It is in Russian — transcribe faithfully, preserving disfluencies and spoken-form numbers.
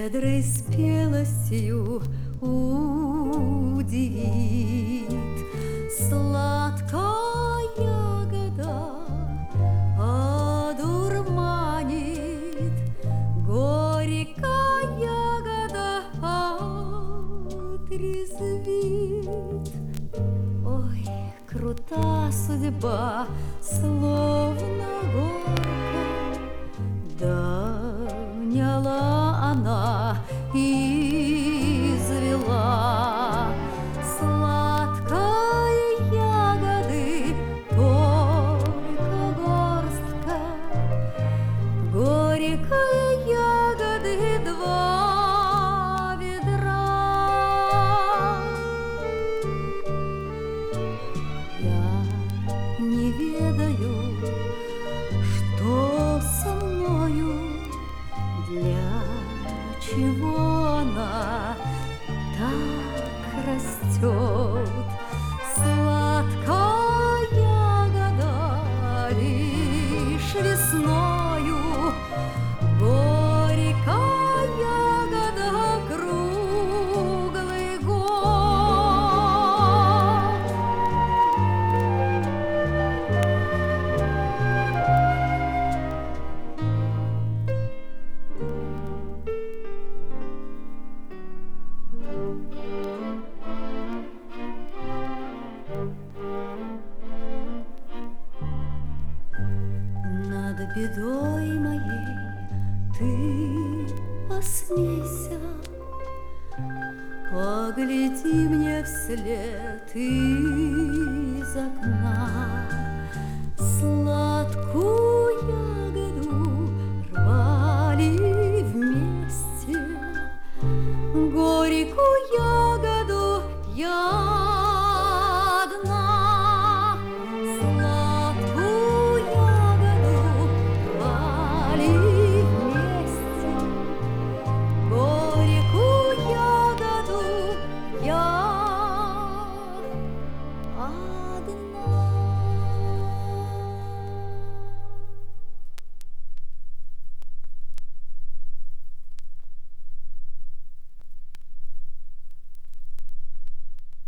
щедрой спелостью удивит. Сладкая ягода одурманит, горькая ягода отрезвит. Ой, крута судьба, словно горка, да вняла она и извела. Сладкой ягоды только горстка, горькой ягоды два ведра. Я не ведаю, что со мною, для чего она так растет. Сладкая ягода лишь весною, горькая ягода круглый год. Над бедой моей ты посмейся, погляди мне вслед из окна. Сладкую